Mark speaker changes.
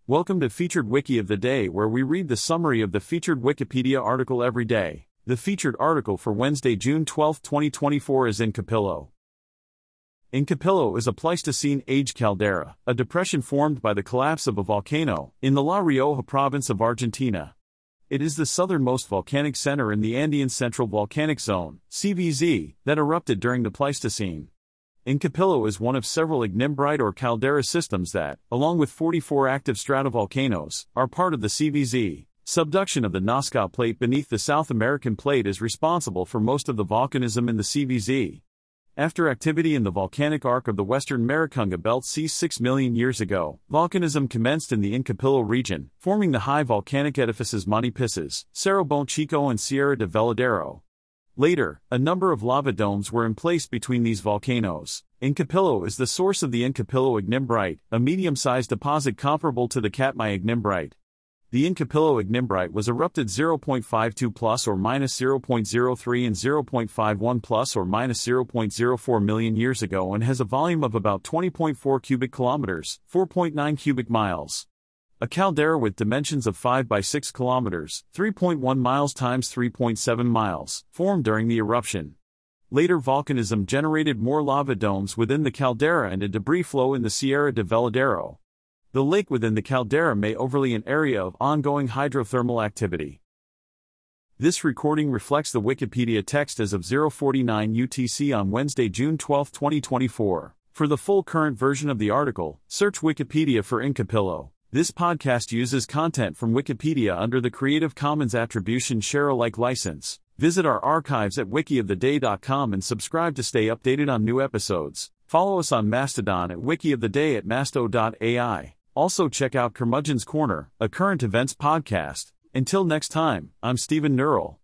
Speaker 1: Welcome to Featured Wiki of the Day, where we read the summary of the featured Wikipedia article every day. The featured article for Wednesday, June 12, 2024 is Incapillo. Incapillo is a Pleistocene-age caldera, a depression formed by the collapse of a volcano in the La Rioja province of Argentina. It is the southernmost volcanic center in the Andean Central Volcanic Zone, CVZ, that erupted during the Pleistocene. Incapillo is one of several ignimbrite or caldera systems that, along with 44 active stratovolcanoes, are part of the CVZ. Subduction of the Nazca Plate beneath the South American Plate is responsible for most of the volcanism in the CVZ. After activity in the volcanic arc of the Western Maricunga Belt ceased 6 million years ago, volcanism commenced in the Incapillo region, forming the high volcanic edifices Monte Pisces, Cerro Bom Chico and Sierra de Veladero. Later, a number of lava domes were emplaced between these volcanoes. Incapillo is the source of the Incapillo ignimbrite, a medium-sized deposit comparable to the Katmai ignimbrite. The Incapillo ignimbrite was erupted 0.52 plus or minus 0.03 and 0.51 plus or minus 0.04 million years ago and has a volume of about 20.4 cubic kilometers, 4.9 cubic miles. A caldera with dimensions of 5 by 6 kilometers, 3.1 miles times 3.7 miles, formed during the eruption. Later volcanism generated more lava domes within the caldera and a debris flow in the Sierra de Veladero. The lake within the caldera may overlay an area of ongoing hydrothermal activity. This recording reflects the Wikipedia text as of 0:49 UTC on Wednesday, June 12, 2024. For the full current version of the article, search Wikipedia for Incapillo. This podcast uses content from Wikipedia under the Creative Commons Attribution Share Alike license. Visit our archives at wikioftheday.com and subscribe to stay updated on new episodes. Follow us on Mastodon at wikioftheday at masto.ai. Also check out Curmudgeon's Corner, a current events podcast. Until next time, I'm Stephen Neural.